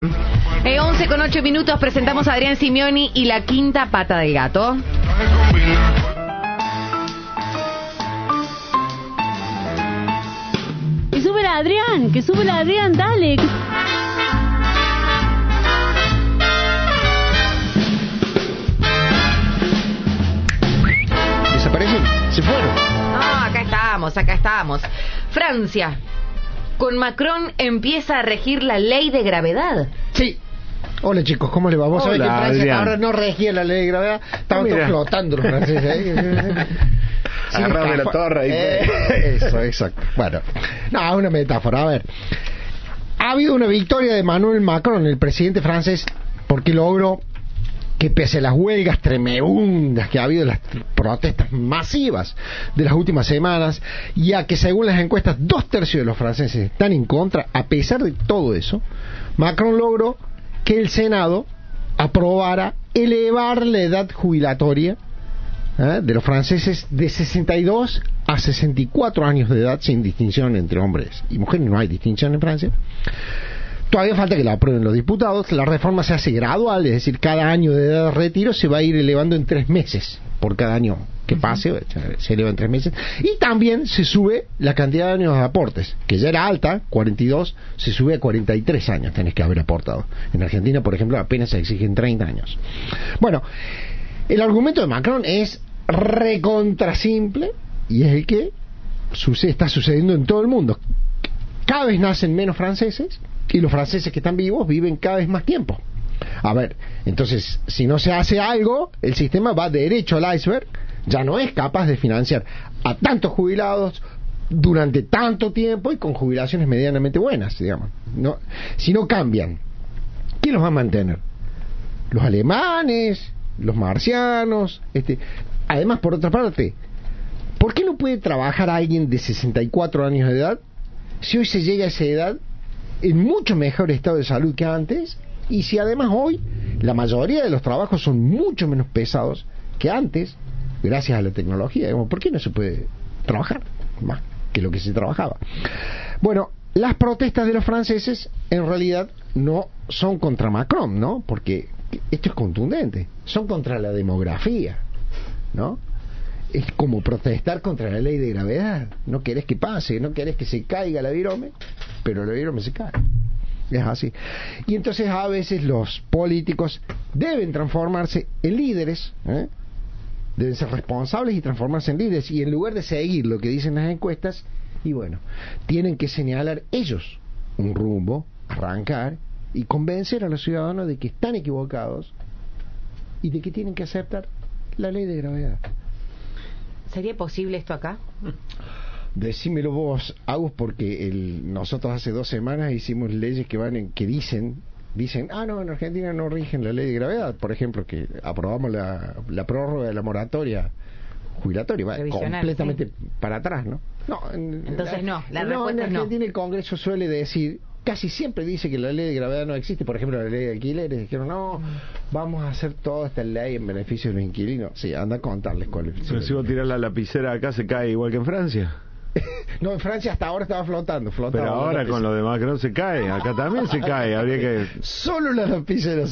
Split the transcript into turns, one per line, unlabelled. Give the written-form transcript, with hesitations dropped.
11 con 8 minutos, presentamos a Adrián Simioni y la quinta pata del gato.
Que sube la Adrián, dale.
Desaparecen, se fueron.
Ah, acá estamos. Francia, con Macron empieza a regir la ley de gravedad.
Sí. Hola chicos, ¿cómo les va? Vos sabés que en Francia
Adrián.
ahora no regía la ley de gravedad, estaban todos flotando los franceses.
Agarraron de la torre.
Eso, exacto. Bueno, no, es una metáfora. A ver, ha habido una victoria de Emmanuel Macron, el presidente francés, porque logró que pese a las huelgas tremendas que ha habido, las protestas masivas de las últimas semanas, y a que según las encuestas 2/3 de los franceses están en contra, a pesar de todo eso, Macron logró que el Senado aprobara elevar la edad jubilatoria de los franceses de 62 a 64 años de edad, sin distinción entre hombres y mujeres. No hay distinción en Francia. Todavía falta que la aprueben los diputados. La reforma se hace gradual, es decir, cada año de edad de retiro se va a ir elevando en 3 meses. Por cada año que pase, se eleva en 3 meses. Y también se sube la cantidad de años de aportes, que ya era alta, 42, se sube a 43 años tenés que haber aportado. En Argentina, por ejemplo, apenas se exigen 30 años. Bueno, el argumento de Macron es recontra simple, y es el que está sucediendo en todo el mundo. Cada vez nacen menos franceses, y los franceses que están vivos viven cada vez más tiempo. A ver, entonces, si no se hace algo, el sistema va derecho al iceberg, ya no es capaz de financiar a tantos jubilados durante tanto tiempo y con jubilaciones medianamente buenas, digamos. No, si no cambian, ¿quién los va a mantener? Los alemanes, los marcianos. Además, por otra parte, ¿por qué no puede trabajar alguien de 64 años de edad si hoy se llega a esa edad en mucho mejor estado de salud que antes? Y si además hoy la mayoría de los trabajos son mucho menos pesados que antes, gracias a la tecnología, digamos, ¿por qué no se puede trabajar más que lo que se trabajaba? Bueno, las protestas de los franceses en realidad no son contra Macron, ¿no? Porque esto es contundente, son contra la demografía, ¿no? Es como protestar contra la ley de gravedad. No querés que pase, no querés que se caiga la virome, pero la virome se cae. Es así. Y entonces a veces los políticos deben transformarse en líderes, deben ser responsables y transformarse en líderes, y en lugar de seguir lo que dicen las encuestas, y bueno, tienen que señalar ellos un rumbo, arrancar y convencer a los ciudadanos de que están equivocados y de que tienen que aceptar la ley de gravedad.
¿Sería posible esto acá?
Decímelo vos, Agus, porque nosotros hace 2 semanas hicimos leyes que dicen, no, en Argentina no rigen la ley de gravedad. Por ejemplo, que aprobamos la prórroga de la moratoria jubilatoria, va completamente para atrás, ¿no?
Entonces
en Argentina el Congreso suele decir, casi siempre dice que la ley de gravedad no existe. Por ejemplo, la ley de alquileres, dijeron, no, vamos a hacer toda esta ley en beneficio de los inquilinos. Sí, anda a contarles cuál es.
Pero si vos tirás la lapicera acá, se cae igual que en Francia.
No, en Francia hasta ahora estaba flotando.
Pero ahora con lo de Macron se cae, acá también se cae, habría que...
Solo las lapiceras